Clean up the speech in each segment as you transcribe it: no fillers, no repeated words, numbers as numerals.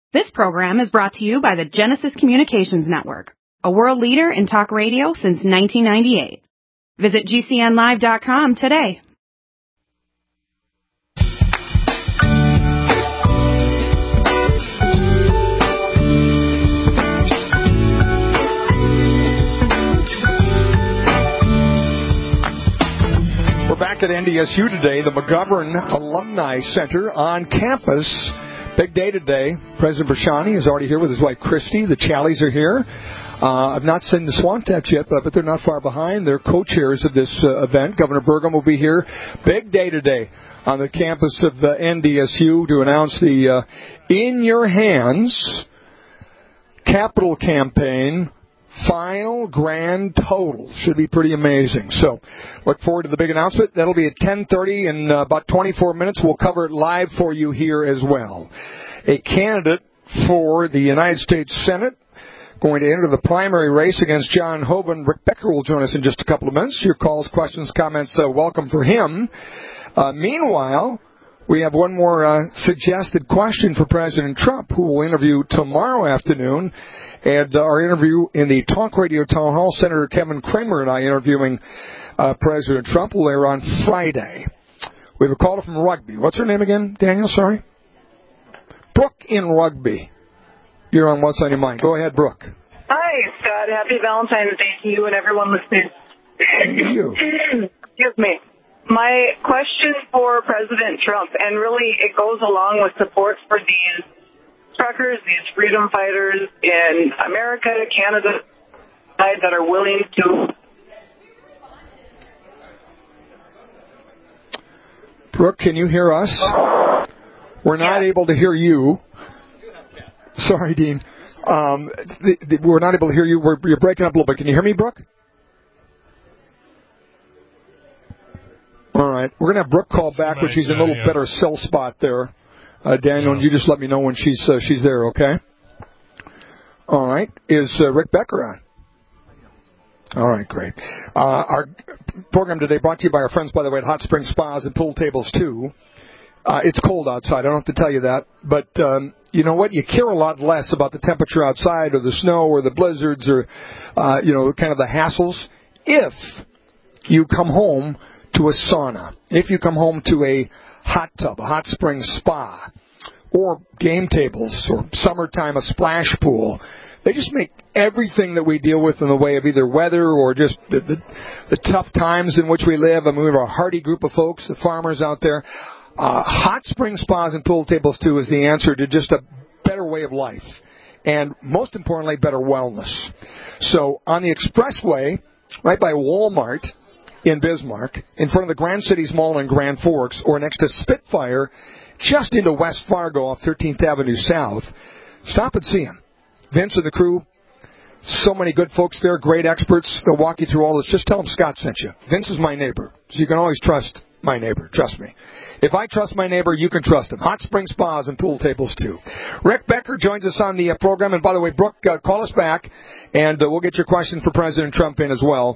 This program is brought to you by the Genesis Communications Network, a world leader in talk radio since 1998. Visit GCNlive.com today. We're back at NDSU today, the McGovern Alumni Center on campus. Big day today. President Brashani is already here with his wife, Christy. The Challies are here. I've not seen the Swantex yet, but they're not far behind. They're co-chairs of this event. Governor Burgum will be here. Big day today on the campus of NDSU to announce the In Your Hands capital campaign final grand total. Should be pretty amazing. So look forward to the big announcement. That'll be at 10:30 in about 24 minutes. We'll cover it live for you here as well. A candidate for the United States Senate going to enter the primary race against John Hoeven. Rick Becker will join us in just a couple of minutes. Your calls, questions, comments, welcome for him. Meanwhile, we have one more suggested question for President Trump, who will interview tomorrow afternoon. And our interview in the Talk Radio Town Hall, Senator Kevin Cramer and I interviewing President Trump will air on Friday. We have a caller from Rugby. What's her name again, Daniel? Sorry? Brooke in Rugby. You're on What's on Your Mind. Go ahead, Brooke. Hi, Scott. Happy Valentine's Day to you and everyone listening. To you. Excuse me. My question for President Trump, and really it goes along with support for these truckers, these freedom fighters in America, Canada, that are willing to... Brooke, can you hear us? We're not able to hear you. Sorry, Dean. We're not able to hear you. You're breaking up a little bit. Can you hear me, Brooke? All right. We're going to have Brooke call back when she's in a little better cell spot there. Daniel, and you just let me know when she's there, okay? All right. Is Rick Becker on? All right, great. Our program today brought to you by our friends, by the way, at Hot Spring Spas and Pool Tables, too. It's cold outside. I don't have to tell you that. But you know what? You care a lot less about the temperature outside or the snow or the blizzards or, kind of the hassles if you come home to a sauna, if you come home to a hot tub, a hot spring spa, or game tables, or summertime, a splash pool. They just make everything that we deal with in the way of either weather or just the tough times in which we live. I mean, we have a hardy group of folks, the farmers out there. Hot spring spas and pool tables, too, is the answer to just a better way of life. And most importantly, better wellness. So on the expressway, right by Walmart, in Bismarck, in front of the Grand Cities Mall in Grand Forks, or next to Spitfire, just into West Fargo off 13th Avenue South. Stop and see him. Vince and the crew, so many good folks there, great experts. They'll walk you through all this. Just tell them Scott sent you. Vince is my neighbor, so you can always trust my neighbor. Trust me. If I trust my neighbor, you can trust him. Hot spring spas and pool tables, too. Rick Becker joins us on the program. And by the way, Brooke, call us back, and we'll get your question for President Trump in as well.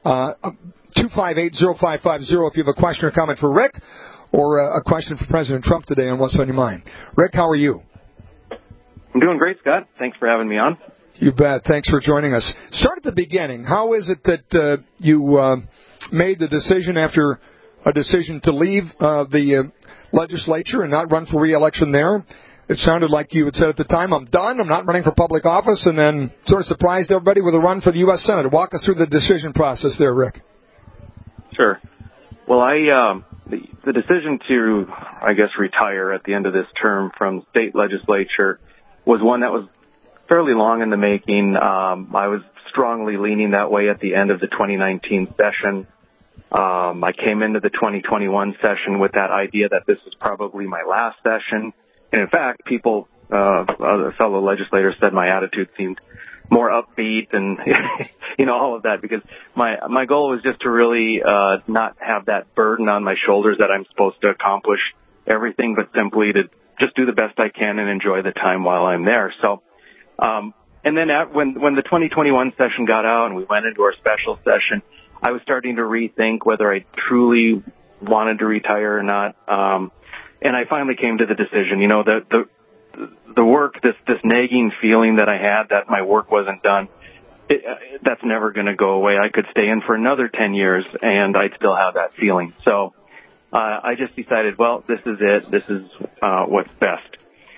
258-0550 if you have a question or comment for Rick or a question for President Trump today on What's on Your Mind. Rick, how are you? I'm doing great, Scott. Thanks for having me on. You bet. Thanks for joining us. Start at the beginning. How is it that you made the decision after a decision to leave the legislature and not run for re-election there? It sounded like you had said at the time, I'm done, I'm not running for public office, and then sort of surprised everybody with a run for the U.S. Senate. Walk us through the decision process there, Rick. Sure. Well, the decision to, I guess, retire at the end of this term from state legislature was one that was fairly long in the making. I was strongly leaning that way at the end of the 2019 session. I came into the 2021 session with that idea that this was probably my last session. And in fact, other fellow legislators said my attitude seemed more upbeat and, all of that, because my goal was just to really not have that burden on my shoulders that I'm supposed to accomplish everything, but simply to just do the best I can and enjoy the time while I'm there. So, and then when the 2021 session got out and we went into our special session, I was starting to rethink whether I truly wanted to retire or not. And I finally came to the decision, the work, this nagging feeling that I had that my work wasn't done, that's never going to go away. I could stay in for another 10 years and I'd still have that feeling. So I just decided, well, this is it. This is what's best.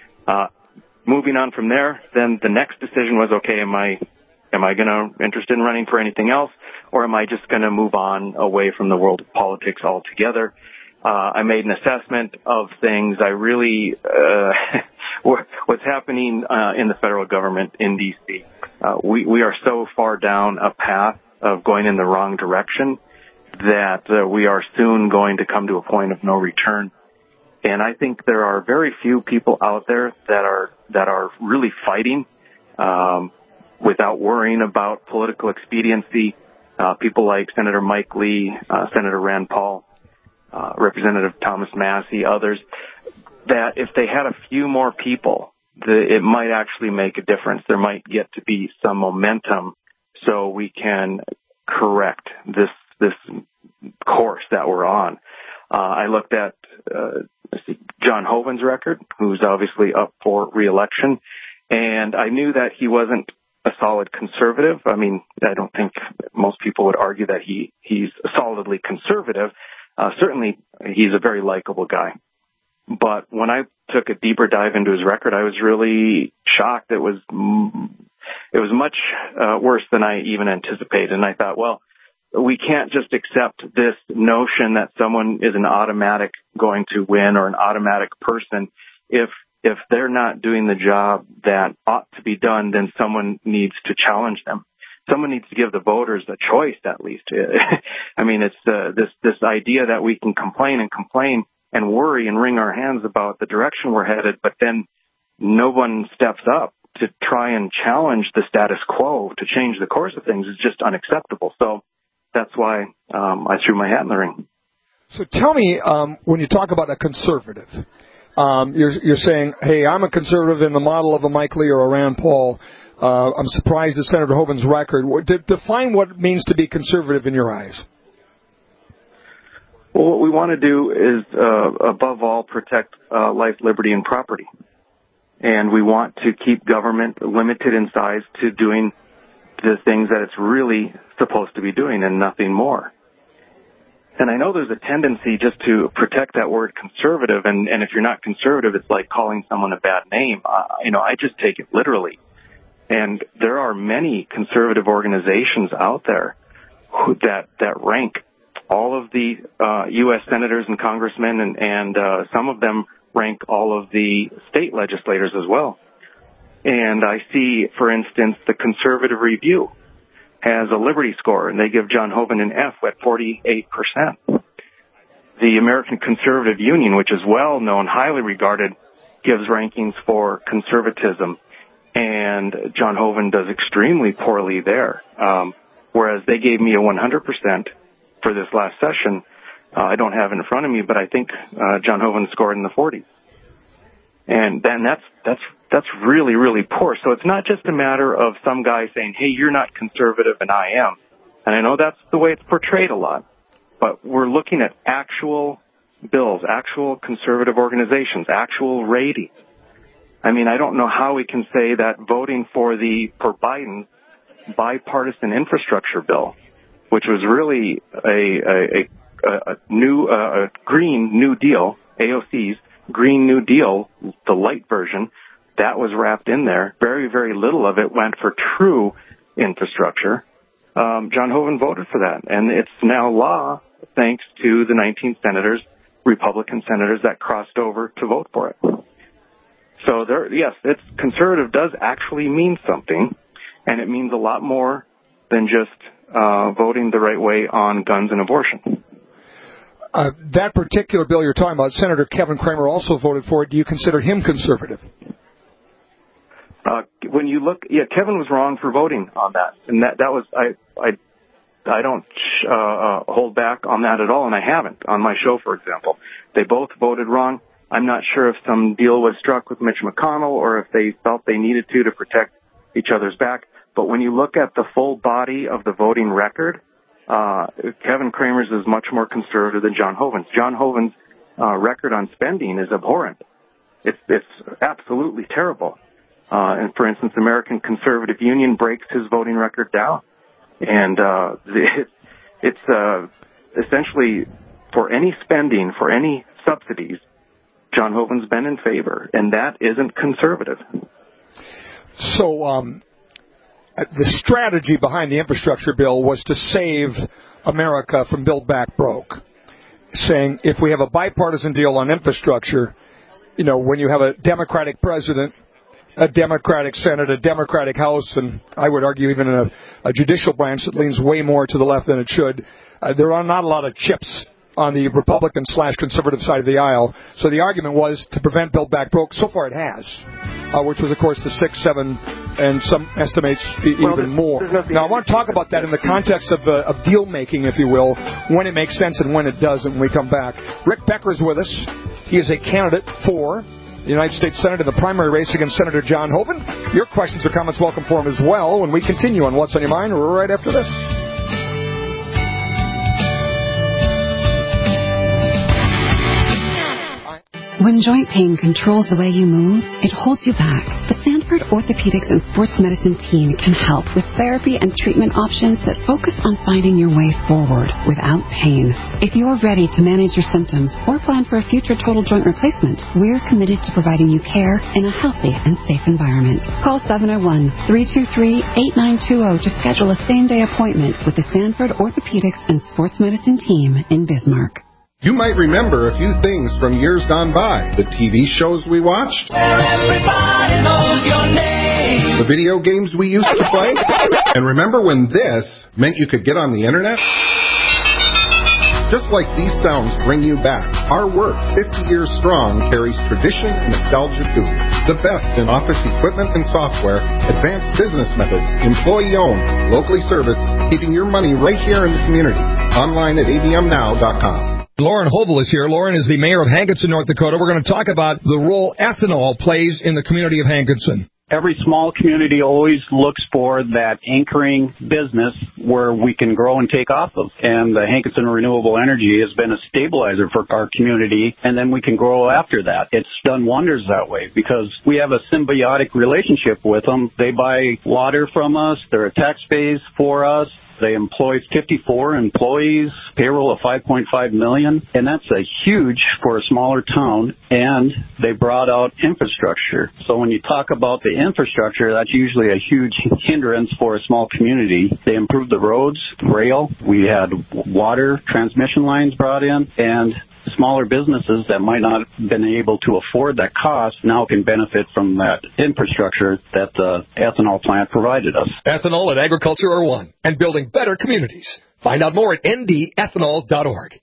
Moving on from there, then the next decision was, okay, am I interested in running for anything else, or am I just going to move on away from the world of politics altogether? I made an assessment of things. I really, what's happening in the federal government in D.C. We are so far down a path of going in the wrong direction that we are soon going to come to a point of no return. And I think there are very few people out there that are really fighting without worrying about political expediency. People like Senator Mike Lee, Senator Rand Paul, Representative Thomas Massey, others, that if they had a few more people, it might actually make a difference. There might get to be some momentum so we can correct this course that we're on. I looked at John Hoeven's record, who's obviously up for re-election, and I knew that he wasn't a solid conservative. I mean, I don't think most people would argue that he's solidly conservative. Certainly, he's a very likable guy. But when I took a deeper dive into his record, I was really shocked. It was much worse than I even anticipated. And I thought, well, we can't just accept this notion that someone is an automatic going to win or an automatic person. If they're not doing the job that ought to be done, then someone needs to challenge them. Someone needs to give the voters a choice, at least. I mean, it's this idea that we can complain and worry and wring our hands about the direction we're headed, but then no one steps up to try and challenge the status quo to change the course of things is just unacceptable. So that's why I threw my hat in the ring. So tell me, when you talk about a conservative, you're saying, hey, I'm a conservative in the model of a Mike Lee or a Rand Paul. I'm surprised at Senator Hoeven's record. Define what it means to be conservative in your eyes. Well, what we want to do is, above all, protect life, liberty, and property. And we want to keep government limited in size to doing the things that it's really supposed to be doing and nothing more. And I know there's a tendency just to protect that word conservative, and if you're not conservative, it's like calling someone a bad name. I just take it literally. And there are many conservative organizations out there that rank all of the U.S. senators and congressmen, and some of them rank all of the state legislators as well. And I see, for instance, the Conservative Review has a Liberty score, and they give John Hoeven an F at 48%. The American Conservative Union, which is well known, highly regarded, gives rankings for conservatism, and John Hoeven does extremely poorly there. Whereas they gave me a 100% for this last session. I don't have it in front of me, but I think John Hoeven scored in the 40s. And then that's really, really poor. So it's not just a matter of some guy saying, hey, you're not conservative and I am. And I know that's the way it's portrayed a lot. But we're looking at actual bills, actual conservative organizations, actual ratings. I mean, I don't know how we can say that voting for Biden's bipartisan infrastructure bill, which was really a new Green New Deal, AOC's Green New Deal, the light version, that was wrapped in there. Very, very little of it went for true infrastructure. John Hoeven voted for that, and it's now law thanks to the 19 senators, Republican senators, that crossed over to vote for it. So it's conservative does actually mean something, and it means a lot more than just voting the right way on guns and abortion. That particular bill you're talking about, Senator Kevin Cramer also voted for it. Do you consider him conservative? When you look, Kevin was wrong for voting on that, and that was I don't hold back on that at all, and I haven't on my show, for example. They both voted wrong. I'm not sure if some deal was struck with Mitch McConnell or if they felt they needed to protect each other's back. But when you look at the full body of the voting record, Kevin Cramer's is much more conservative than John Hoeven's. John Hoeven's record on spending is abhorrent. It's absolutely terrible. And for instance, American Conservative Union breaks his voting record down. And it's essentially for any spending, for any subsidies, John Hoeven's been in favor, and that isn't conservative. So the strategy behind the infrastructure bill was to save America from Build Back Broke, saying if we have a bipartisan deal on infrastructure, when you have a Democratic president, a Democratic Senate, a Democratic House, and I would argue even a judicial branch that leans way more to the left than it should, there are not a lot of chips on the Republican/conservative side of the aisle. So the argument was to prevent Build Back Broke. So far it has, which was, of course, the 6, 7, and some estimates even more. Now, I want to talk about that in the context of deal-making, if you will, when it makes sense and when it doesn't when we come back. Rick Becker is with us. He is a candidate for the United States Senate in the primary race against Senator John Hoeven. Your questions or comments welcome for him as well when we continue on What's on Your Mind right after this. When joint pain controls the way you move, it holds you back. The Sanford Orthopedics and Sports Medicine team can help with therapy and treatment options that focus on finding your way forward without pain. If you're ready to manage your symptoms or plan for a future total joint replacement, we're committed to providing you care in a healthy and safe environment. Call 701-323-8920 to schedule a same-day appointment with the Sanford Orthopedics and Sports Medicine team in Bismarck. You might remember a few things from years gone by. The TV shows we watched. Everybody knows your name. The video games we used to play. And remember when this meant you could get on the internet? Just like these sounds bring you back, our work, 50 years strong, carries tradition and nostalgia too. The best in office equipment and software, advanced business methods, employee-owned, locally serviced, keeping your money right here in the community. Online at abmnow.com. Lauren Hovel is here. Lauren is the mayor of Hankinson, North Dakota. We're going to talk about the role ethanol plays in the community of Hankinson. Every small community always looks for that anchoring business where we can grow and take off of. And the Hankinson Renewable Energy has been a stabilizer for our community, and then we can grow after that. It's done wonders that way because we have a symbiotic relationship with them. They buy water from us. They're a tax base for us. They employ 54 employees, payroll of $5.5 million, and that's a huge for a smaller town, and they brought out infrastructure. So when you talk about the infrastructure, that's usually a huge hindrance for a small community. They improved the roads, rail, we had water transmission lines brought in, and smaller businesses that might not have been able to afford that cost now can benefit from that infrastructure that the ethanol plant provided us. Ethanol and agriculture are one, and building better communities. Find out more at ndethanol.org.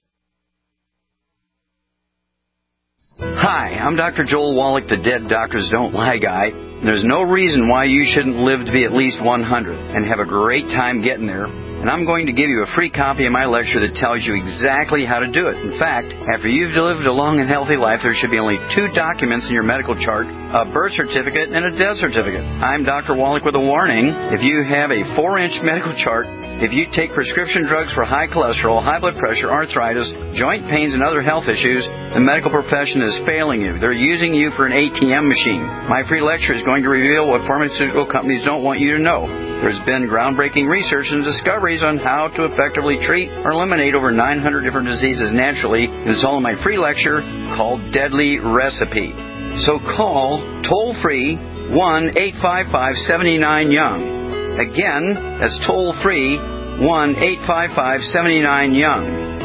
Hi, I'm Dr. Joel Wallach, the Dead Doctors Don't Lie guy. There's no reason why you shouldn't live to be at least 100 and have a great time getting there. And I'm going to give you a free copy of my lecture that tells you exactly how to do it. In fact, after you've lived a long and healthy life, there should be only 2 documents in your medical chart, a birth certificate and a death certificate. I'm Dr. Wallach with a warning. If you have a 4-inch medical chart, if you take prescription drugs for high cholesterol, high blood pressure, arthritis, joint pains, and other health issues, the medical profession is failing you. They're using you for an ATM machine. My free lecture is going to reveal what pharmaceutical companies don't want you to know. There's been groundbreaking research and discoveries on how to effectively treat or eliminate over 900 different diseases naturally, and it's all in my free lecture called Deadly Recipe. So call toll-free 1-855-79-YOUNG. Again, that's toll-free 1-855-79-YOUNG.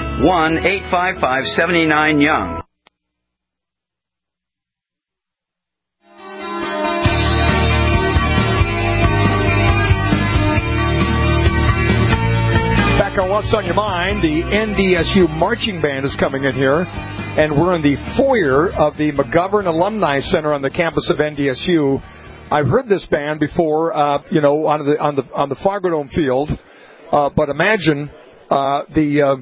1-855-79-YOUNG. Back on What's on Your Mind, the NDSU Marching Band is coming in here, and we're in the foyer of the McGovern Alumni Center on the campus of NDSU. I've heard this band before, on the Fargo field, but imagine the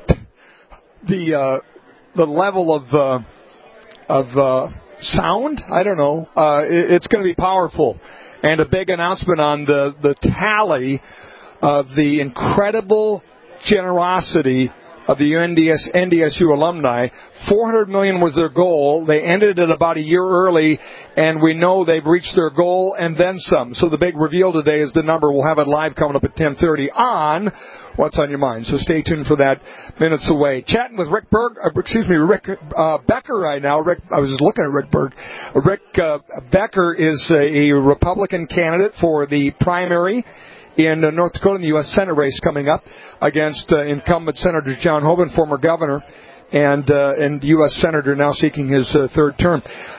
level of sound. I don't know. It's going to be powerful, and a big announcement on the tally of the incredible generosity of the NDSU alumni. $400 million was their goal. They ended it about a year early, and we know they've reached their goal and then some. So the big reveal today is the number. We'll have it live coming up at 10:30 on What's on Your Mind. So stay tuned for that. Minutes away. Chatting with Rick Becker right now. I was just looking at Rick Berg. Rick Becker is a Republican candidate for the primary in North Dakota in the U.S. Senate race coming up against incumbent Senator John Hoeven, former governor, and U.S. Senator now seeking his third term.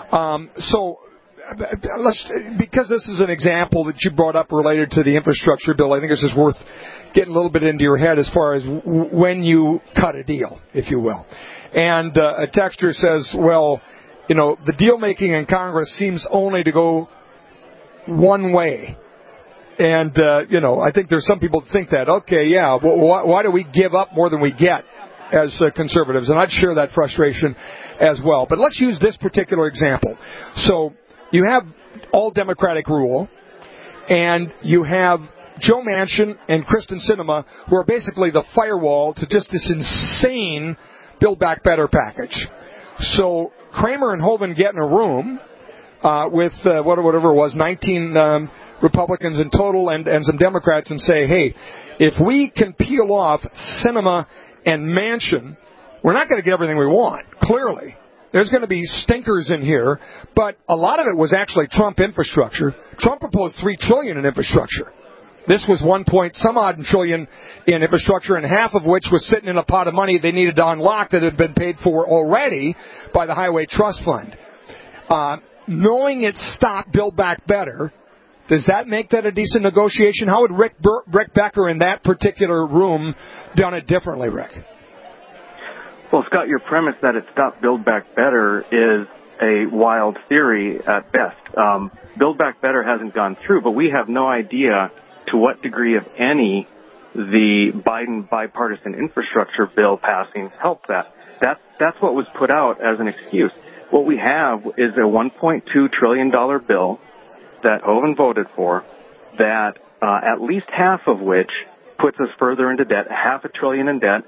Because this is an example that you brought up related to the infrastructure bill, I think this is worth getting a little bit into your head as far as when you cut a deal, if you will. And a texter says, well, the deal making in Congress seems only to go one way. And, I think there's some people that think that, okay, yeah, why do we give up more than we get as conservatives? And I'd share that frustration as well. But let's use this particular example. So you have all Democratic rule, and you have Joe Manchin and Kristen Sinema, who are basically the firewall to just this insane Build Back Better package. So Kramer and Hoeven get in a room with whatever it was, 19 Republicans in total and some Democrats, and say, hey, if we can peel off Sinema and Manchin, we're not going to get everything we want, clearly. There's going to be stinkers in here, but a lot of it was actually Trump infrastructure. Trump proposed $3 trillion in infrastructure. This was 1-point-some-odd trillion in infrastructure, and half of which was sitting in a pot of money they needed to unlock that had been paid for already by the Highway Trust Fund. Knowing it stopped Build Back Better, does that make that a decent negotiation? How would Rick Becker in that particular room done it differently, Rick? Well, Scott, your premise that it stopped Build Back Better is a wild theory at best. Build Back Better hasn't gone through, but we have no idea to what degree, if any, the Biden bipartisan infrastructure bill passing helped that. That's what was put out as an excuse. What we have is a $1.2 trillion bill that Hoeven voted for, that at least half of which puts us further into debt, $500 billion in debt.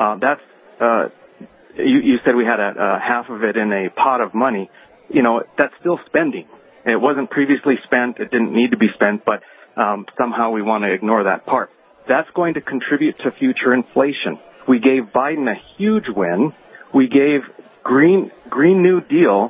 You said we had half of it in a pot of money. That's still spending. It wasn't previously spent. It didn't need to be spent, but somehow we want to ignore that part. That's going to contribute to future inflation. We gave Biden a huge win. We gave Green New Deal,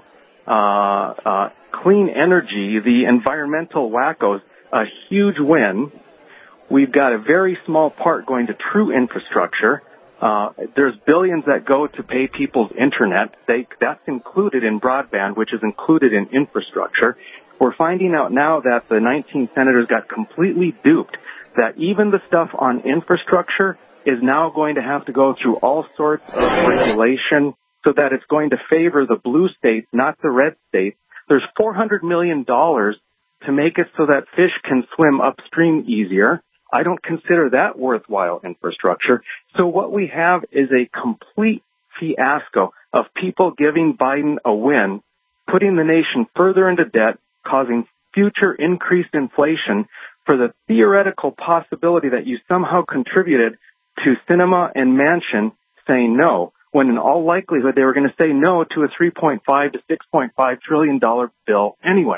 clean energy, the environmental wackos, a huge win. We've got a very small part going to true infrastructure. There's billions that go to pay people's internet. That's included in broadband, which is included in infrastructure. We're finding out now that the 19 senators got completely duped, that even the stuff on infrastructure is now going to have to go through all sorts of regulation so that it's going to favor the blue states, not the red states. There's $400 million to make it so that fish can swim upstream easier. I don't consider that worthwhile infrastructure. So what we have is a complete fiasco of people giving Biden a win, putting the nation further into debt, causing future increased inflation for the theoretical possibility that you somehow contributed to Sinema and Manchin saying no, when in all likelihood they were going to say no to a $3.5 to $6.5 trillion bill anyway.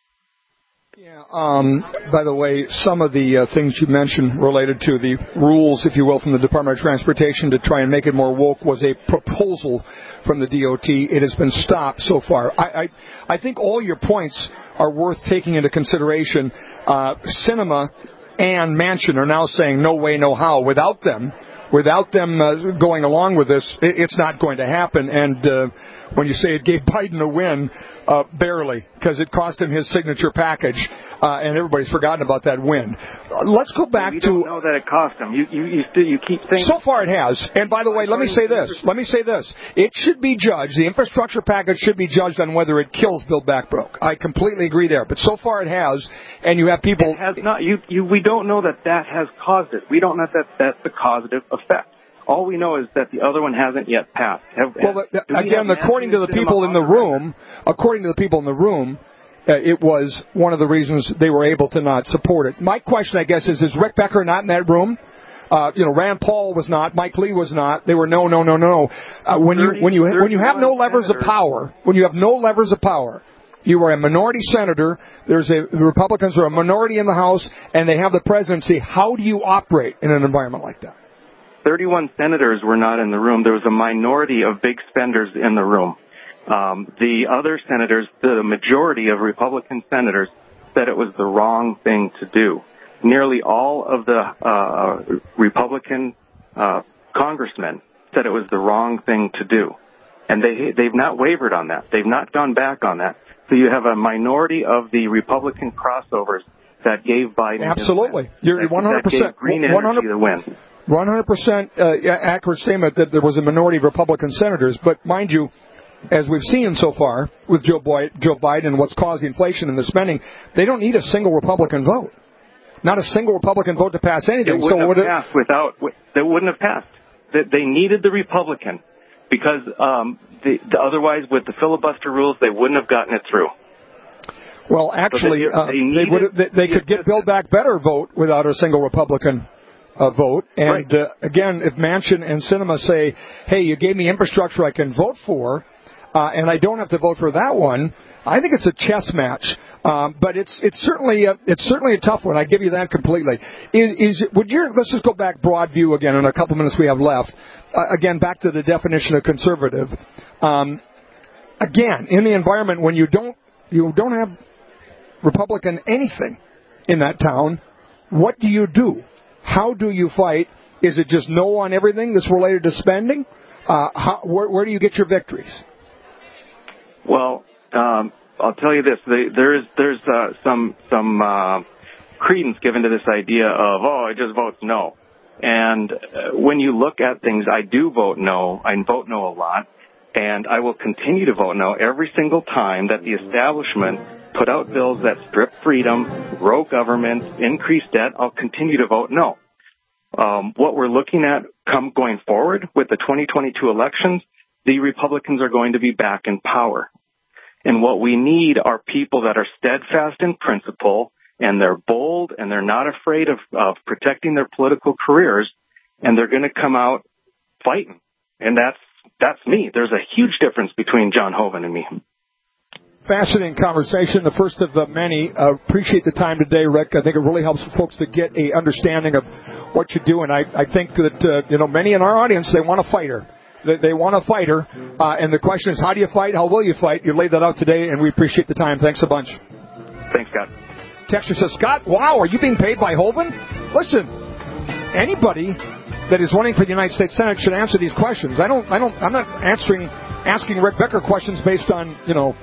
Yeah. By the way, some of the things you mentioned related to the rules, if you will, from the Department of Transportation to try and make it more woke was a proposal from the DOT. It has been stopped so far. I think all your points are worth taking into consideration. Sinema and Manchin are now saying no way, no how. Without them going along with this, it's not going to happen. And when you say it gave Biden a win, barely, because it cost him his signature package, and everybody's forgotten about that win. Let's go back to... We don't know that it cost him. You keep saying... So far it has. And by the way, let me say this. It should be judged, the infrastructure package should be judged on whether it kills Build Back Broke. I completely agree there. But so far it has, and you have people... It has not. We don't know that has caused it. We don't know that that's the causative effect. All we know is that the other one hasn't yet passed. Again, according to the people in the room, it was one of the reasons they were able to not support it. My question, I guess, is Rick Becker not in that room? Rand Paul was not. Mike Lee was not. They were no. When you have no levers of power, you are a minority senator. The Republicans are a minority in the House, and they have the presidency. How do you operate in an environment like that? 31 senators were not in the room. There was a minority of big spenders in the room. The other senators, the majority of Republican senators, said it was the wrong thing to do. Nearly all of the Republican congressmen said it was the wrong thing to do. And they've not wavered on that. They've not gone back on that. So you have a minority of the Republican crossovers that gave Biden absolutely. You're 100%. That gave green energy the win. 100% accurate statement that there was a minority of Republican senators. But mind you, as we've seen so far with Joe Biden and what's caused the inflation and the spending, they don't need a single Republican vote. Not a single Republican vote to pass anything. It wouldn't have passed. They needed the Republican because otherwise, with the filibuster rules, they wouldn't have gotten it through. Well, actually, they could get Build Back Better vote without a single Republican vote. And right. Again, if Manchin and Sinema say, hey, you gave me infrastructure I can vote for, and I don't have to vote for that one, I think it's a chess match. But it's certainly a tough one. I give you that completely. Let's just go back broad view again in a couple minutes we have left. Again, back to the definition of conservative. Again, in the environment when you don't have Republican anything in that town, what do you do? How do you fight? Is it just no on everything that's related to spending? Where do you get your victories? Well, I'll tell you this: there's some credence given to this idea of I just vote no. And when you look at things, I do vote no. I vote no a lot, and I will continue to vote no every single time that the establishment put out bills that strip freedom, grow government, increase debt. I'll continue to vote no. What we're looking at going forward with the 2022 elections, the Republicans are going to be back in power. And what we need are people that are steadfast in principle, and they're bold, and they're not afraid of protecting their political careers, and they're going to come out fighting. And that's me. There's a huge difference between John Hoeven and me. Fascinating conversation, the first of many. Appreciate the time today, Rick. I think it really helps folks to get a understanding of what you do, and I think that many in our audience, they want a fighter. They want a fighter, and the question is, how do you fight? How will you fight? You laid that out today, and we appreciate the time. Thanks a bunch. Thanks, Scott. Texter says, Scott, wow, are you being paid by Hoeven? Listen, anybody that is running for the United States Senate should answer these questions. I'm not asking Rick Becker questions based on,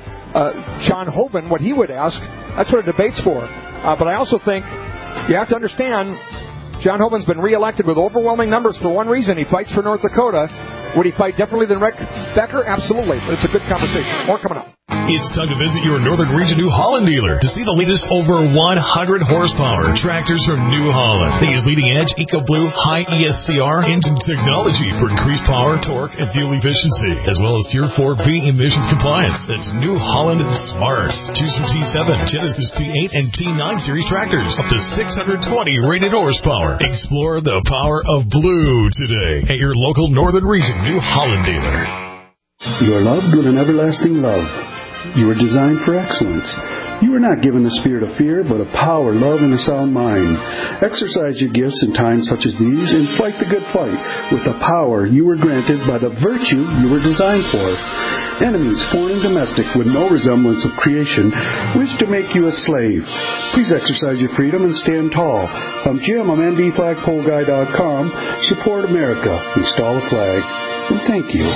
John Hoeven, what he would ask. That's what a debate's for. But I also think you have to understand, John Hoeven's been reelected with overwhelming numbers for one reason. He fights for North Dakota. Would he fight differently than Rick Becker? Absolutely. But it's a good conversation. More coming up. It's time to visit your Northern Region New Holland dealer to see the latest over 100 horsepower tractors from New Holland. They use leading-edge EcoBlue high ESCR engine technology for increased power, torque, and fuel efficiency, as well as Tier 4B emissions compliance. That's New Holland Smart. Choose from T7, Genesis T8, and T9 series tractors, up to 620 rated horsepower. Explore the power of blue today at your local Northern Region New Holland dealer. You are loved with an everlasting love. You are designed for excellence. You are not given the spirit of fear, but of power, love, and a sound mind. Exercise your gifts in times such as these and fight the good fight with the power you were granted by the virtue you were designed for. Enemies, foreign and domestic, with no resemblance of creation, wish to make you a slave. Please exercise your freedom and stand tall. I'm Jim. I'm NDFlagpoleGuy.com. Support America. Install a flag. And thank you.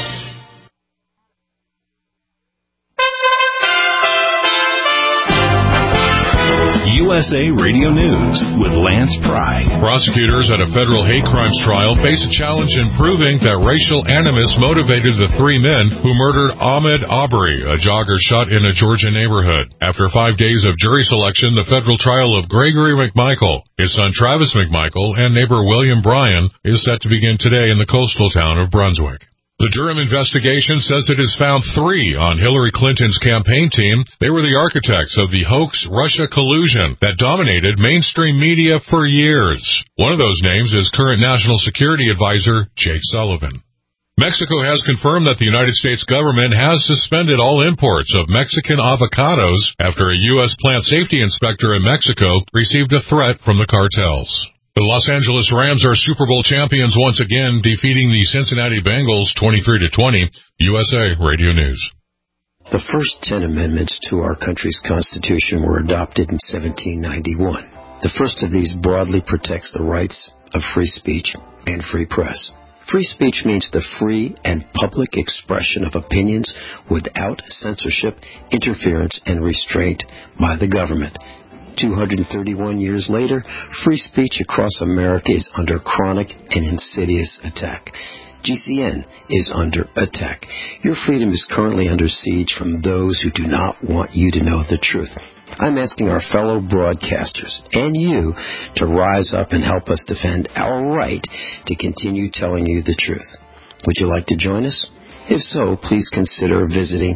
USA Radio News with Lance Pry. Prosecutors at a federal hate crimes trial face a challenge in proving that racial animus motivated the three men who murdered Ahmaud Arbery, a jogger shot in a Georgia neighborhood. After 5 days of jury selection, the federal trial of Gregory McMichael, his son Travis McMichael, and neighbor William Bryan is set to begin today in the coastal town of Brunswick. The Durham investigation says it has found 3 on Hillary Clinton's campaign team. They were the architects of the hoax Russia collusion that dominated mainstream media for years. One of those names is current National Security Advisor Jake Sullivan. Mexico has confirmed that the United States government has suspended all imports of Mexican avocados after a U.S. plant safety inspector in Mexico received a threat from the cartels. The Los Angeles Rams are Super Bowl champions once again, defeating the Cincinnati Bengals 23-20. USA Radio News. The first 10 amendments to our country's Constitution were adopted in 1791. The first of these broadly protects the rights of free speech and free press. Free speech means the free and public expression of opinions without censorship, interference, and restraint by the government. 231 years later, free speech across America is under chronic and insidious attack. GCN is under attack. Your freedom is currently under siege from those who do not want you to know the truth. I'm asking our fellow broadcasters and you to rise up and help us defend our right to continue telling you the truth. Would you like to join us? If so, please consider visiting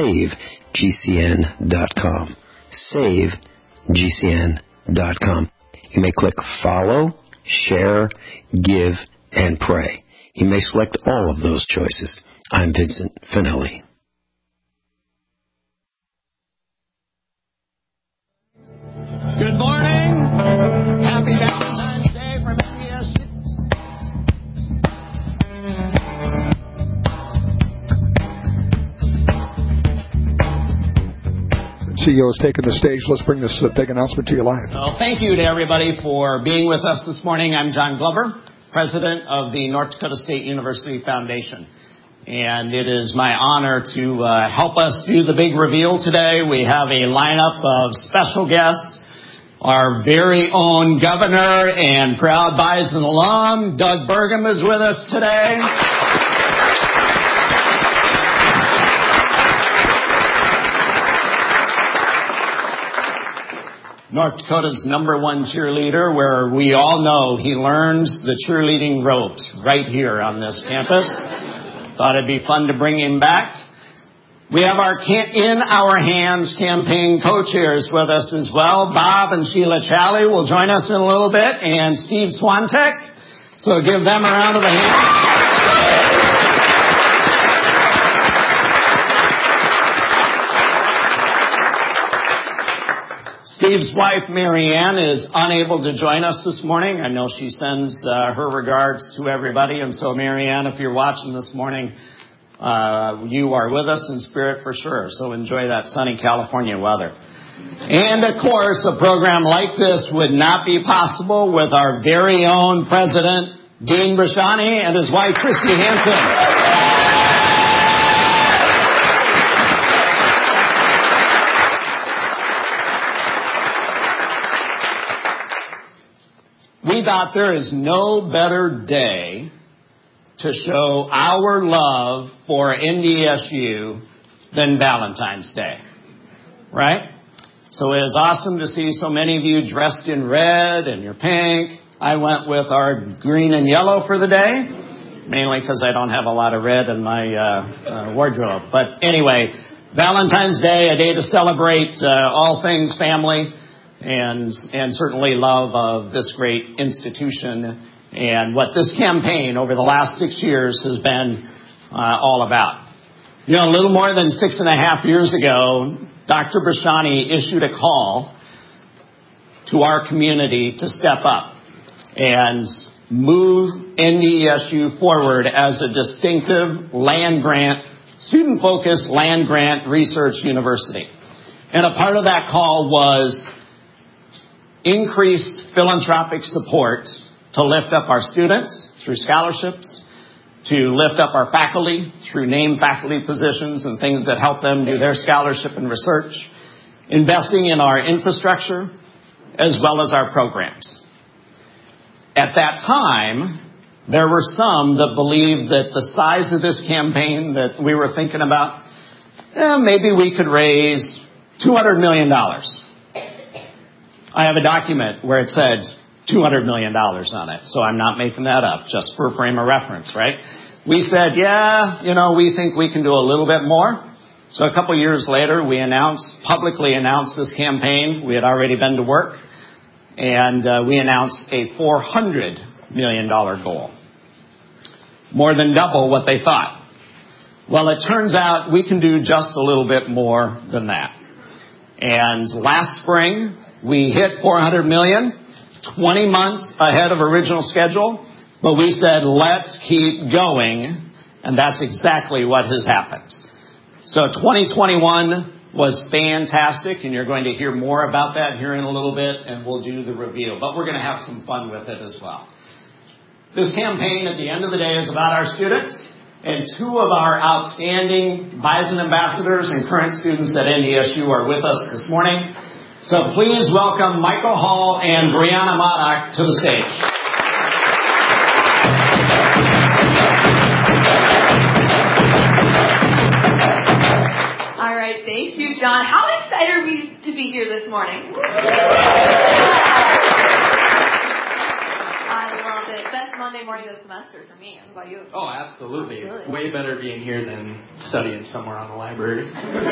SaveGCN.com. SaveGCN.com. You may click follow, share, give, and pray. You may select all of those choices. I'm Vincent Finelli. Good morning. Happy Valentine's Day from NESU. CEO is taking the stage. Let's bring this big announcement to you live. Well, thank you to everybody for being with us this morning. I'm John Glover, president of the North Dakota State University Foundation. And it is my honor to help us do the big reveal today. We have a lineup of special guests. Our very own governor and proud Bison alum, Doug Burgum, is with us today. North Dakota's #1 cheerleader, where we all know he learns the cheerleading ropes right here on this campus. Thought it'd be fun to bring him back. We have our In Our Hands campaign co-chairs with us as well. Bob and Sheila Challey will join us in a little bit, and Steve Swantek. So give them a round of applause. Steve's wife, Marianne, is unable to join us this morning. I know she sends her regards to everybody. And so, Marianne, if you're watching this morning, you are with us in spirit for sure. So enjoy that sunny California weather. And, of course, a program like this would not be possible with our very own president, Dean Brashani, and his wife, Christy Hansen. We thought there is no better day to show our love for NDSU than Valentine's Day, right? So it is awesome to see so many of you dressed in red and your pink. I went with our green and yellow for the day, mainly because I don't have a lot of red in my wardrobe. But anyway, Valentine's Day, a day to celebrate all things family and certainly love of this great institution and what this campaign over the last 6 years has been all about. You know, a little more than 6.5 years ago, Dr. Brashani issued a call to our community to step up and move NDSU forward as a distinctive land grant, student-focused land grant research university. And a part of that call was increased philanthropic support to lift up our students through scholarships, to lift up our faculty through named faculty positions and things that help them do their scholarship and research, investing in our infrastructure as well as our programs. At that time, there were some that believed that the size of this campaign that we were thinking about, maybe we could raise $200 million. I have a document where it said $200 million on it, so I'm not making that up, just for a frame of reference, right? we said, we think we can do a little bit more. So a couple years later, we publicly announced this campaign. We had already been to work, and we announced a $400 million goal, more than double what they thought. Well, it turns out we can do just a little bit more than that. And last spring, we hit $400 million, 20 months ahead of original schedule, but we said, let's keep going, and that's exactly what has happened. So 2021 was fantastic, and you're going to hear more about that here in a little bit, and we'll do the reveal. But we're going to have some fun with it as well. This campaign, at the end of the day, is about our students, and two of our outstanding Bison ambassadors and current students at NDSU are with us this morning. So please welcome Michael Hall and Brianna Maddock to the stage. All right, thank you, John. How excited are we to be here this morning? I love it. Best Monday morning of the semester for me. How about you? Oh, absolutely. Way better being here than studying somewhere on the library.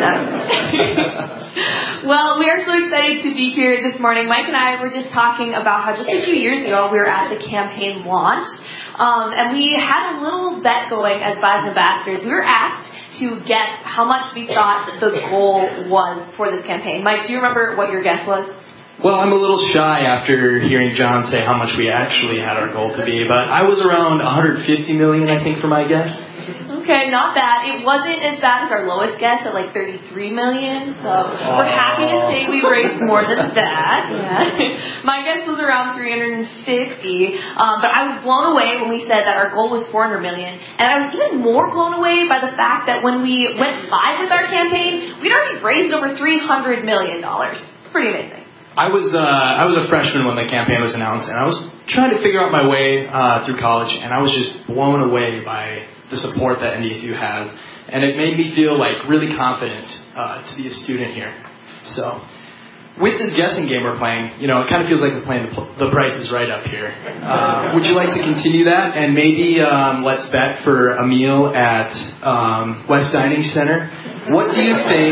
Well, we are so excited to be here this morning. Mike and I were just talking about how just a few years ago we were at the campaign launch, and we had a little bet going as Bison ambassadors. We were asked to guess how much we thought the goal was for this campaign. Mike, do you remember what your guess was? Well, I'm a little shy after hearing John say how much we actually had our goal to be, but I was around $150 million, I think, for my guess. Okay, not bad. It wasn't as bad as our lowest guess at like $33 million, so we're happy to say we raised more than that. Yeah. My guess was around $350, but I was blown away when we said that our goal was $400 million, and I was even more blown away by the fact that when we went live with our campaign, we'd already raised over $300 million. It's pretty amazing. I was a freshman when the campaign was announced, and I was trying to figure out my way through college, and I was just blown away by the support that NDSU has, and it made me feel like really confident to be a student here. So, with this guessing game we're playing, it kind of feels like we're playing the Price is Right up here. Would you like to continue that, and maybe let's bet for a meal at West Dining Center? What do you think?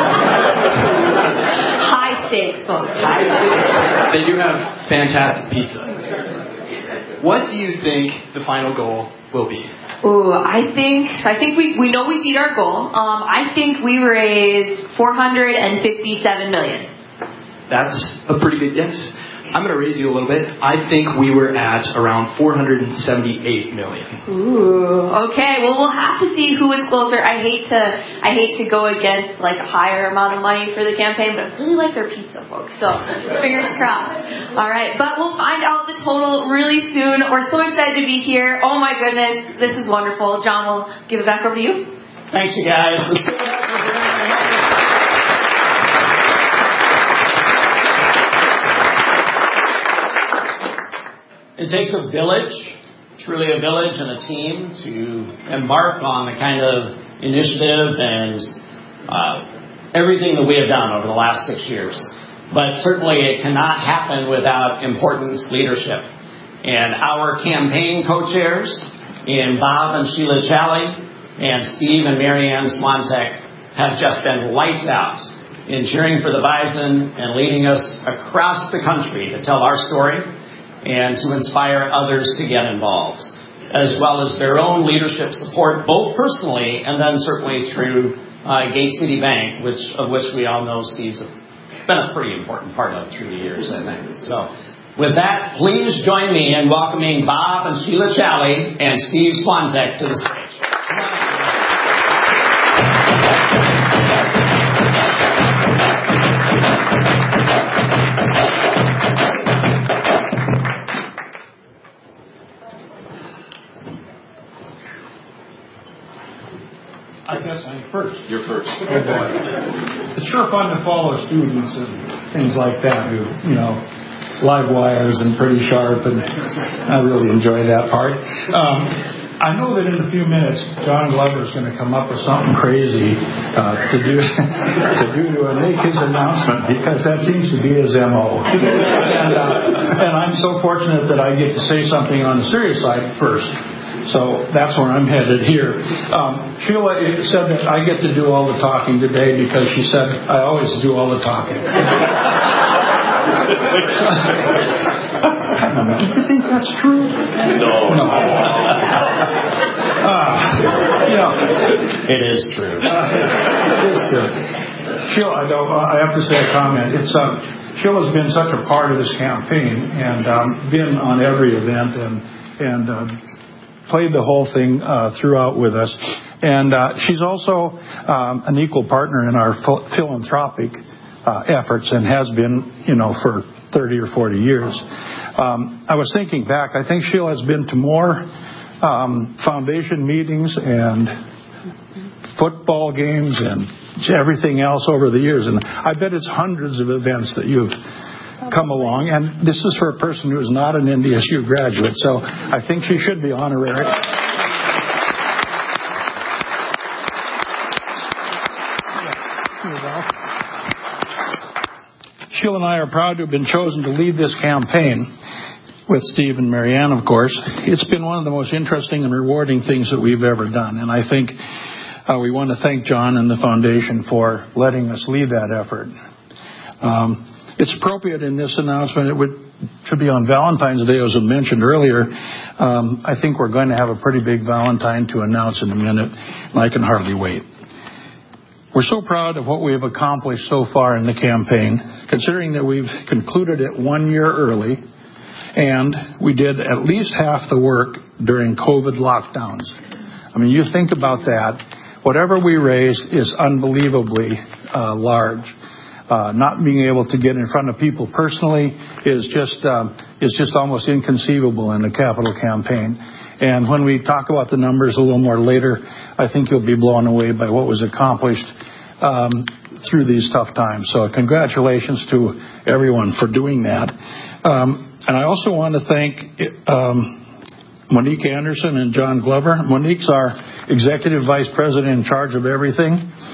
High stakes, folks. High stakes. They do have fantastic pizza. What do you think the final goal will be? Ooh, I think we know we beat our goal. I think we raised $457 million. That's a pretty good guess. I'm going to raise you a little bit. I think we were at around $478 million. Ooh, okay. Well, we'll have to see who is closer. I hate to go against like a higher amount of money for the campaign, but I really like their pizza, folks. So fingers crossed. All right, but we'll find out the total really soon. We're so excited to be here. Oh my goodness, this is wonderful. John, we'll give it back over to you. Thanks, you guys. It takes a village, truly a village and a team to embark on the kind of initiative and everything that we have done over the last 6 years. But certainly it cannot happen without important leadership. And our campaign co-chairs in Bob and Sheila Challey and Steve and Marianne Swantek have just been lights out in cheering for the Bison and leading us across the country to tell our story and to inspire others to get involved, as well as their own leadership support, both personally and then certainly through Gate City Bank, of which we all know Steve's been a pretty important part of through the years, I think. So with that, please join me in welcoming Bob and Sheila Challey and Steve Swantek to the stage. I guess I'm first. You're first. It's sure fun to follow students and things like that who, live wires and pretty sharp, and I really enjoy that part. I know that in a few minutes, John Glover is going to come up with something crazy to do to make his announcement, because that seems to be his MO. And I'm so fortunate that I get to say something on the serious side first. So that's where I'm headed here. Sheila said that I get to do all the talking today because she said I always do all the talking. Do you think that's true? No. It is true. It is true. Sheila, I have to say a comment. Sheila's been such a part of this campaign and been on every event and played the whole thing throughout with us. And she's also an equal partner in our philanthropic efforts and has been, for 30 or 40 years. I was thinking back, I think Sheila has been to more foundation meetings and football games and everything else over the years. And I bet it's hundreds of events that you've come along. And this is for a person who is not an NDSU graduate. So I think she should be honorary. Sheila and I are proud to have been chosen to lead this campaign with Steve and Marianne, of course. It's been one of the most interesting and rewarding things that we've ever done. And I think we want to thank John and the foundation for letting us lead that effort. It's appropriate in this announcement. It should be on Valentine's Day, as I mentioned earlier. I think we're going to have a pretty big Valentine to announce in a minute, and I can hardly wait. We're so proud of what we have accomplished so far in the campaign, considering that we've concluded it 1 year early, and we did at least half the work during COVID lockdowns. I mean, you think about that. Whatever we raised is unbelievably large. Not being able to get in front of people personally is just almost inconceivable in a capital campaign. And when we talk about the numbers a little more later, I think you'll be blown away by what was accomplished through these tough times. So congratulations to everyone for doing that. And I also want to thank Monique Anderson and John Glover. Monique's our executive vice president in charge of everything,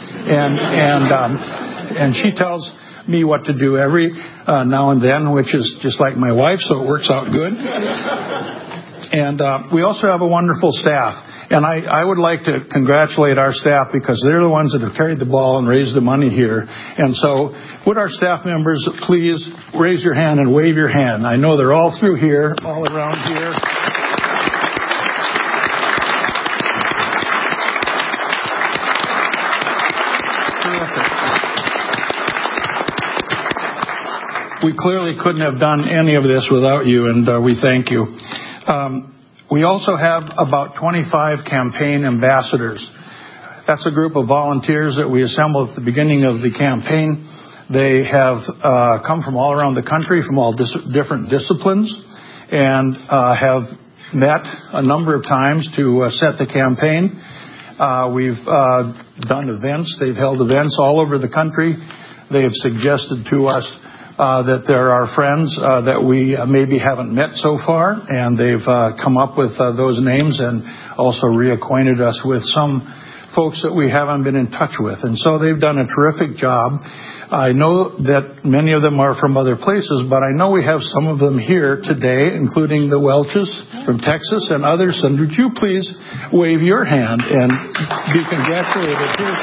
and she tells me what to do every now and then, which is just like my wife, so it works out good. And we also have a wonderful staff. And I would like to congratulate our staff because they're the ones that have carried the ball and raised the money here. And so would our staff members please raise your hand and wave your hand? I know they're all through here, all around here. Terrific. We clearly couldn't have done any of this without you, and we thank you. We also have about 25 campaign ambassadors. That's a group of volunteers that we assembled at the beginning of the campaign. They have come from all around the country, from all different disciplines, and have met a number of times to set the campaign. We've done events. They've held events all over the country. They have suggested to us that there are friends that we maybe haven't met so far, and they've come up with those names and also reacquainted us with some folks that we haven't been in touch with. And so they've done a terrific job. I know that many of them are from other places, but I know we have some of them here today, including the Welches from Texas and others. And would you please wave your hand and be congratulated here?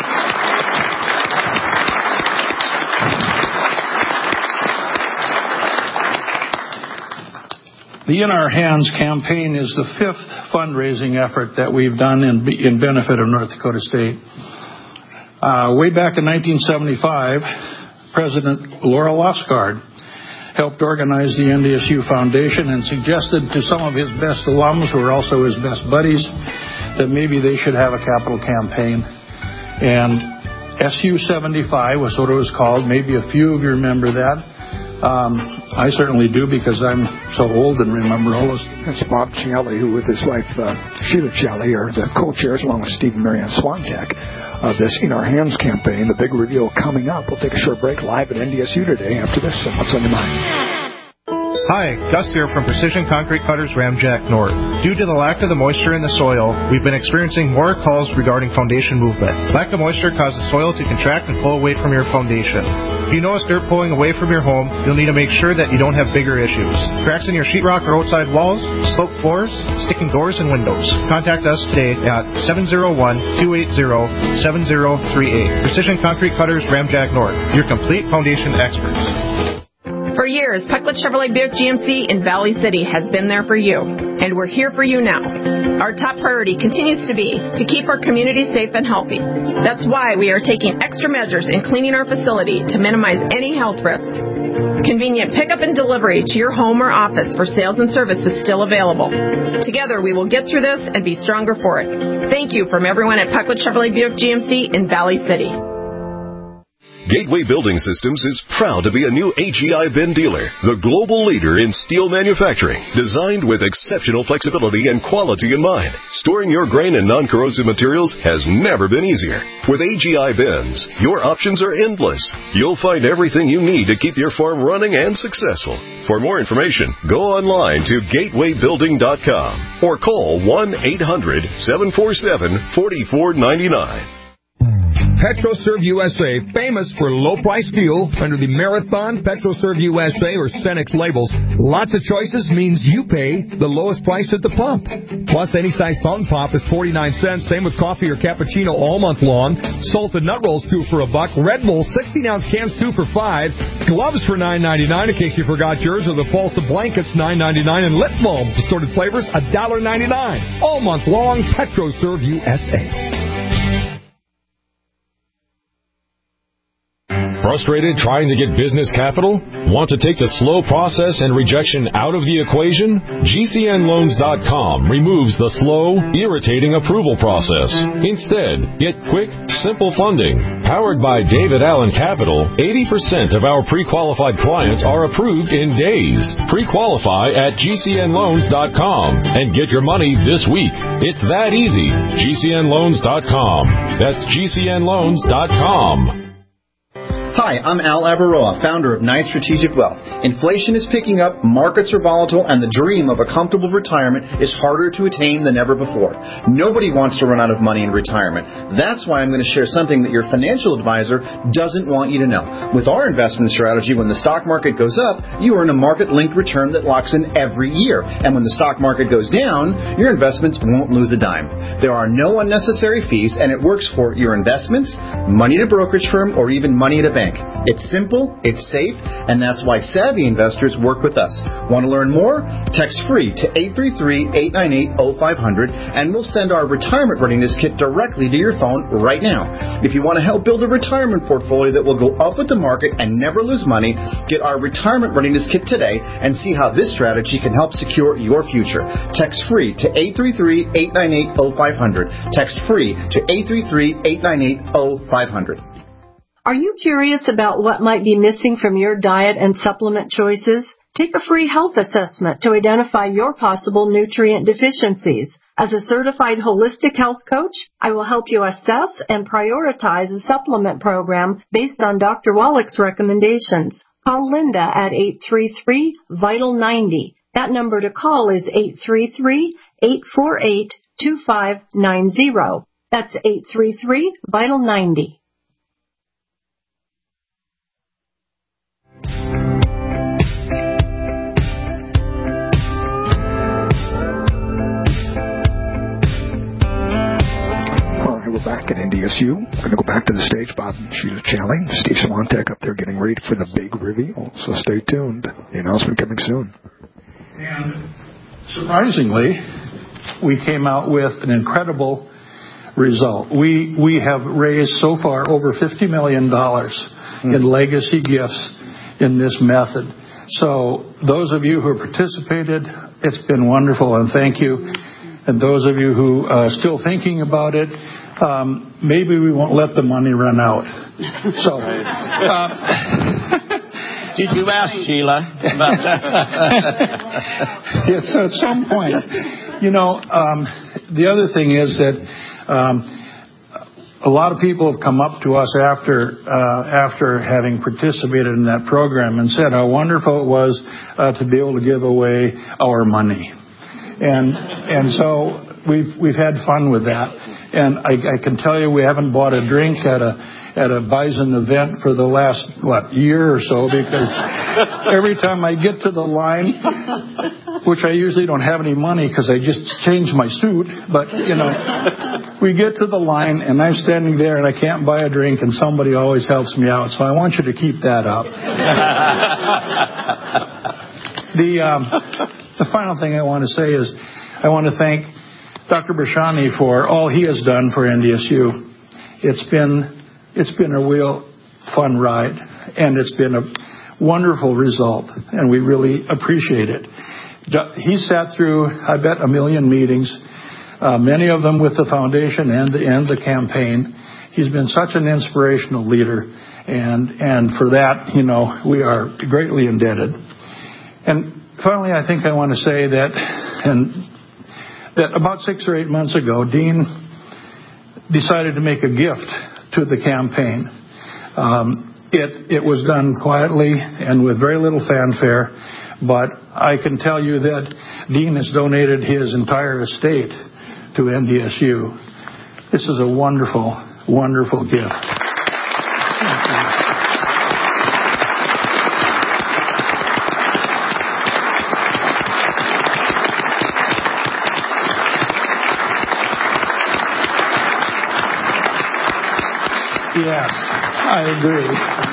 The In Our Hands campaign is the 5th fundraising effort that we've done in benefit of North Dakota State. Way back in 1975, President Laura Losgard helped organize the NDSU Foundation and suggested to some of his best alums, who are also his best buddies, that maybe they should have a capital campaign. And SU 75 was what it was called. Maybe a few of you remember that. I certainly do, because I'm so old and remember all those. That's Bob Cieli, who with his wife Sheila Cieli are the co-chairs, along with Steve and Marianne Swantek, of this In Our Hands campaign. The big reveal coming up. We'll take a short break live at NDSU today after this. So what's on your mind? Hi, Gus here from Precision Concrete Cutters Ramjack North. Due to the lack of the moisture in the soil, we've been experiencing more calls regarding foundation movement. Lack of moisture causes soil to contract and pull away from your foundation. If you notice dirt pulling away from your home, you'll need to make sure that you don't have bigger issues. Cracks in your sheetrock or outside walls, sloped floors, sticking doors and windows. Contact us today at 701-280-7038. Precision Concrete Cutters, Ramjack North, your complete foundation experts. For years, Pecklet Chevrolet Buick GMC in Valley City has been there for you, and we're here for you now. Our top priority continues to be to keep our community safe and healthy. That's why we are taking extra measures in cleaning our facility to minimize any health risks. Convenient pickup and delivery to your home or office for sales and service is still available. Together, we will get through this and be stronger for it. Thank you from everyone at Pecklet Chevrolet Buick GMC in Valley City. Gateway Building Systems is proud to be a new AGI bin dealer, the global leader in steel manufacturing, designed with exceptional flexibility and quality in mind. Storing your grain and non-corrosive materials has never been easier. With AGI bins, your options are endless. You'll find everything you need to keep your farm running and successful. For more information, go online to gatewaybuilding.com or call 1-800-747-4499. PetroServe USA, famous for low-price fuel under the Marathon, PetroServe USA, or Cenex labels. Lots of choices means you pay the lowest price at the pump. Plus, any size fountain pop is 49 cents. Same with coffee or cappuccino all month long. Salted nut rolls, 2 for $1. Red Bull, 16-ounce cans, 2 for $5. Gloves for $9.99 in case you forgot yours, or the Pulsa blankets, $9.99. And lip balm, assorted flavors, $1.99. All month long, PetroServe USA. Frustrated trying to get business capital? Want to take the slow process and rejection out of the equation? GCNLoans.com removes the slow, irritating approval process. Instead, get quick, simple funding. Powered by David Allen Capital, 80% of our pre-qualified clients are approved in days. Pre-qualify at GCNLoans.com and get your money this week. It's that easy. GCNLoans.com. That's GCNLoans.com. Hi, I'm Al Avaroa, founder of Knight Strategic Wealth. Inflation is picking up, markets are volatile, and the dream of a comfortable retirement is harder to attain than ever before. Nobody wants to run out of money in retirement. That's why I'm going to share something that your financial advisor doesn't want you to know. With our investment strategy, when the stock market goes up, you earn a market-linked return that locks in every year. And when the stock market goes down, your investments won't lose a dime. There are no unnecessary fees, and it works for your investments, money at a brokerage firm, or even money at a bank. It's simple, it's safe, and that's why savvy investors work with us. Want to learn more? Text free to 833-898-0500, and we'll send our retirement readiness kit directly to your phone right now. If you want to help build a retirement portfolio that will go up with the market and never lose money, get our retirement readiness kit today and see how this strategy can help secure your future. Text free to 833-898-0500. Text free to 833-898-0500. Are you curious about what might be missing from your diet and supplement choices? Take a free health assessment to identify your possible nutrient deficiencies. As a certified holistic health coach, I will help you assess and prioritize a supplement program based on Dr. Wallach's recommendations. Call Linda at 833-VITAL-90. That number to call is 833-848-2590. That's 833-VITAL-90. We're back at NDSU. We're going to go back to the stage. Bob and Sheila Challing, Steve Swantek up there getting ready for the big reveal. So stay tuned. The announcement coming soon. And surprisingly, we came out with an incredible result. We have raised so far over $50 million in legacy gifts in this method. So those of you who participated, it's been wonderful, and thank you. And those of you who are still thinking about it, maybe we won't let the money run out. So, did you ask Sheila about that? Yes, at some point. You know, the other thing is that a lot of people have come up to us after having participated in that program and said how wonderful it was to be able to give away our money. And so we've had fun with that, and I can tell you we haven't bought a drink at at a bison event for the last, year or so, because every time I get to the line, which I usually don't have any money because I just changed my suit, but, we get to the line and I'm standing there and I can't buy a drink and somebody always helps me out. So I want you to keep that up. The final thing I want to say is I want to thank Dr. Brashani for all he has done for NDSU. It's been a real fun ride, and it's been a wonderful result, and we really appreciate it. He sat through, I bet, 1 million meetings, many of them with the foundation and the campaign. He's been such an inspirational leader, and for that, we are greatly indebted. And finally, I think I want to say that about 6 or 8 months ago, Dean decided to make a gift to the campaign. It was done quietly and with very little fanfare, but I can tell you that Dean has donated his entire estate to NDSU. This is a wonderful, wonderful gift. Yes, I agree.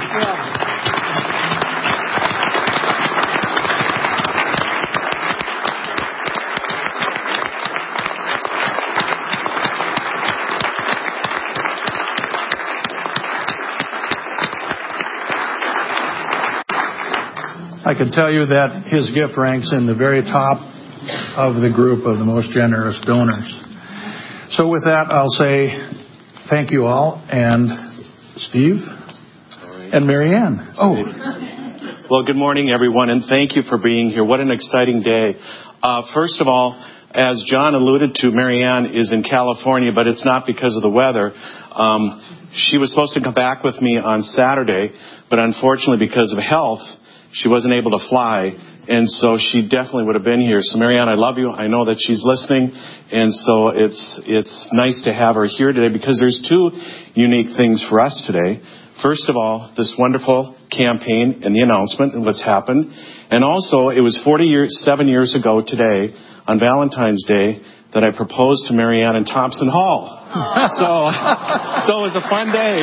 I can tell you that his gift ranks in the very top of the group of the most generous donors. So with that, I'll say thank you all, and Steve and Marianne. Well, good morning, everyone, and thank you for being here. What an exciting day. First of all, as John alluded to, Marianne is in California, but it's not because of the weather. She was supposed to come back with me on Saturday, but unfortunately because of health, she wasn't able to fly, and so she definitely would have been here. So, Marianne, I love you. I know that she's listening, and so it's nice to have her here today because there's 2 unique things for us today. First of all, this wonderful campaign and the announcement and what's happened. And also, it was 7 years ago today, on Valentine's Day, that I proposed to Marianne in Thompson Hall. So it was a fun day.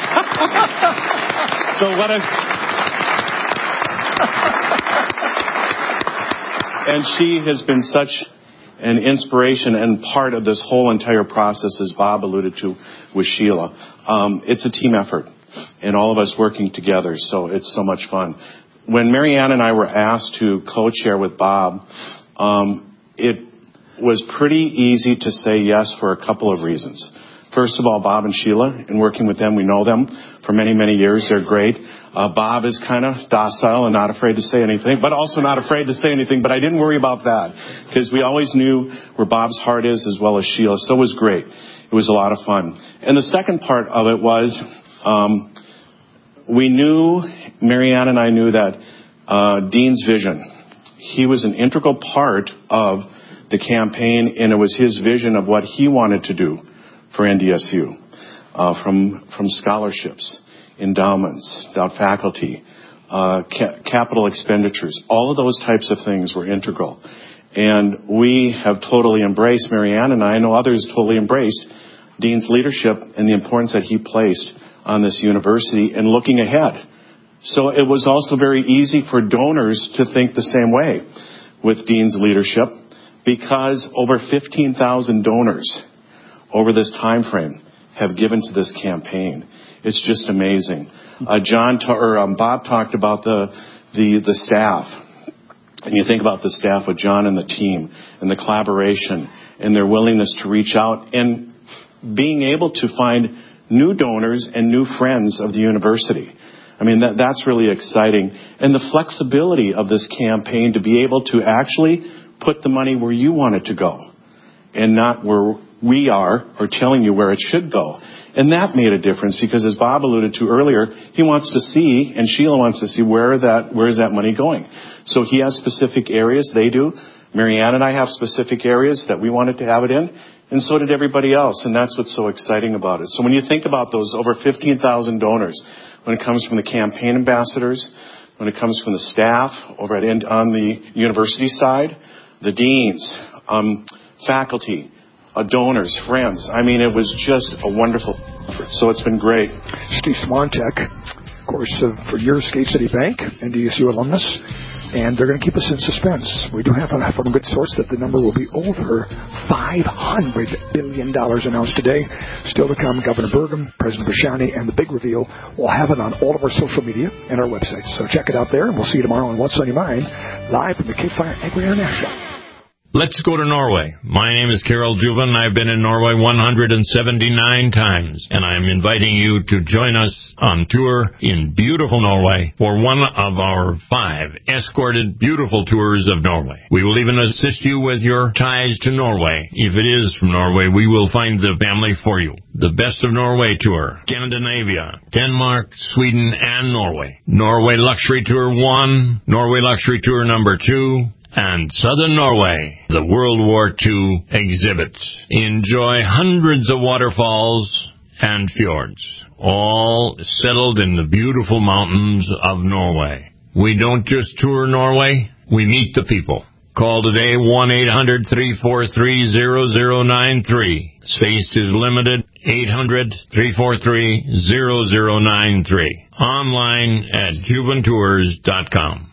So what and she has been such an inspiration and part of this whole entire process, as Bob alluded to with Sheila. It's a team effort, and all of us working together, so it's so much fun. When Marianne and I were asked to co-chair with Bob, it was pretty easy to say yes for a couple of reasons. First of all, Bob and Sheila, in working with them, we know them for many, many years. They're great. Bob is kind of docile and not afraid to say anything, but also not afraid to say anything. But I didn't worry about that because we always knew where Bob's heart is as well as Sheila. So it was great. It was a lot of fun. And the second part of it was we knew, Marianne and I knew that Dean's vision, he was an integral part of the campaign, and it was his vision of what he wanted to do for NDSU, from scholarships, endowments, faculty, capital expenditures. All of those types of things were integral. And we have totally embraced, Marianne and I know others totally embraced, Dean's leadership and the importance that he placed on this university and looking ahead. So it was also very easy for donors to think the same way with Dean's leadership, because over 15,000 donors over this time frame have given to this campaign. It's just amazing. Bob talked about the staff, and you think about the staff with John and the team and the collaboration and their willingness to reach out and being able to find new donors and new friends of the university. I mean, that's really exciting. And the flexibility of this campaign to be able to actually put the money where you want it to go and not where we are or telling you where it should go. And that made a difference because, as Bob alluded to earlier, he wants to see, and Sheila wants to see, where is that money going. So he has specific areas, they do, Marianne and I have specific areas that we wanted to have it in, and so did everybody else, and that's what's so exciting about it. So when you think about those over 15,000 donors, when it comes from the campaign ambassadors, when it comes from the staff over on the university side, the deans, faculty, donors, friends. I mean, it was just a wonderful effort. So it's been great. Steve Swantek, of course, for years, Skate City Bank, NDSU alumnus, and they're going to keep us in suspense. We do have from a good source that the number will be over $500 billion announced today. Still to come, Governor Burgum, President Bashani, and the big reveal. We'll have it on all of our social media and our websites. So check it out there, and we'll see you tomorrow on What's on Your Mind, live from the Cape Fire Agri International. Let's go to Norway. My name is Carol Juven. I've been in Norway 179 times, and I'm inviting you to join us on tour in beautiful Norway for one of our 5 escorted beautiful tours of Norway. We will even assist you with your ties to Norway. If it is from Norway, we will find the family for you. The Best of Norway Tour, Scandinavia, Denmark, Sweden, and Norway. Norway Luxury Tour 1, Norway Luxury Tour number 2, and Southern Norway, the World War II exhibits. Enjoy hundreds of waterfalls and fjords, all settled in the beautiful mountains of Norway. We don't just tour Norway, we meet the people. Call today 1-800-343-0093. Space is limited, 800-343-0093. Online at juventours.com.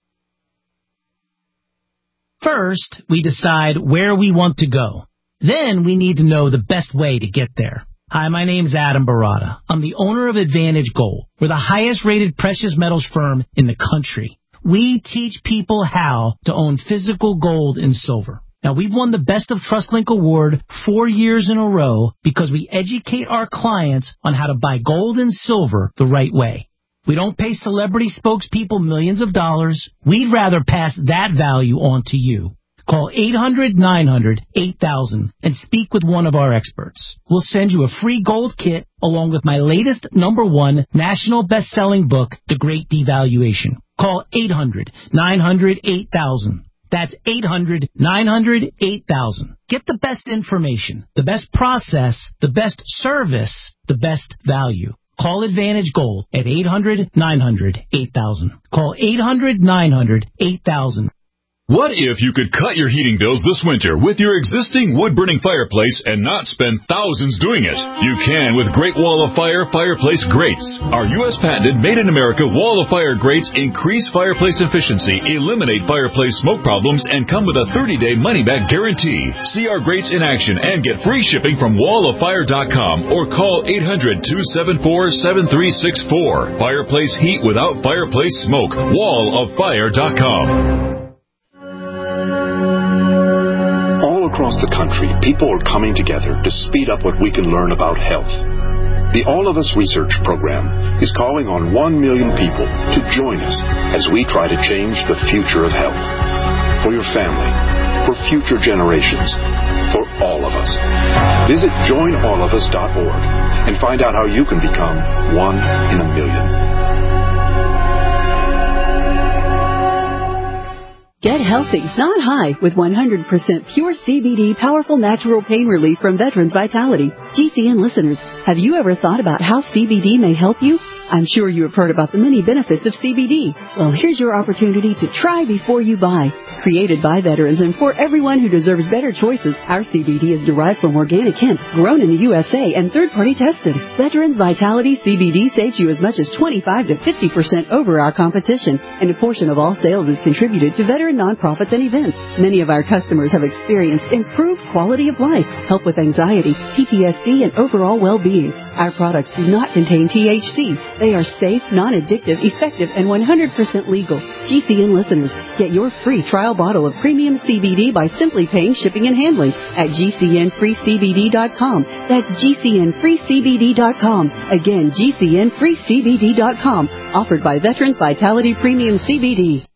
First, we decide where we want to go. Then we need to know the best way to get there. Hi, my name's Adam Barada. I'm the owner of Advantage Gold. We're the highest-rated precious metals firm in the country. We teach people how to own physical gold and silver. Now, we've won the Best of TrustLink Award 4 years in a row because we educate our clients on how to buy gold and silver the right way. We don't pay celebrity spokespeople millions of dollars. We'd rather pass that value on to you. Call 800-900-8000 and speak with one of our experts. We'll send you a free gold kit along with my latest #1 national best-selling book, The Great Devaluation. Call 800-900-8000. That's 800-900-8000. Get the best information, the best process, the best service, the best value. Call Advantage Gold at 800-900-8000. Call 800-900-8000. What if you could cut your heating bills this winter with your existing wood-burning fireplace and not spend thousands doing it? You can with Great Wall of Fire fireplace grates. Our U.S. patented made-in-America Wall of Fire grates increase fireplace efficiency, eliminate fireplace smoke problems, and come with a 30-day money-back guarantee. See our grates in action and get free shipping from walloffire.com or call 800-274-7364. Fireplace heat without fireplace smoke. walloffire.com. Across the country, people are coming together to speed up what we can learn about health. The All of Us Research Program is calling on 1 million people to join us as we try to change the future of health. For your family, for future generations, for all of us. Visit joinallofus.org and find out how you can become 1 in a million. Get healthy, not high, with 100% pure CBD powerful natural pain relief from Veterans Vitality. GCN listeners, have you ever thought about how CBD may help you? I'm sure you have heard about the many benefits of CBD. Well, here's your opportunity to try before you buy. Created by veterans and for everyone who deserves better choices, our CBD is derived from organic hemp, grown in the USA, and third-party tested. Veterans Vitality CBD saves you as much as 25 to 50% over our competition, and a portion of all sales is contributed to veteran nonprofits and events. Many of our customers have experienced improved quality of life, help with anxiety, PTSD, and overall well-being. Our products do not contain THC. They are safe, non-addictive, effective, and 100% legal. GCN listeners, get your free trial bottle of premium CBD by simply paying shipping and handling at GCNFreeCBD.com. That's GCNFreeCBD.com. Again, GCNFreeCBD.com. Offered by Veterans Vitality Premium CBD.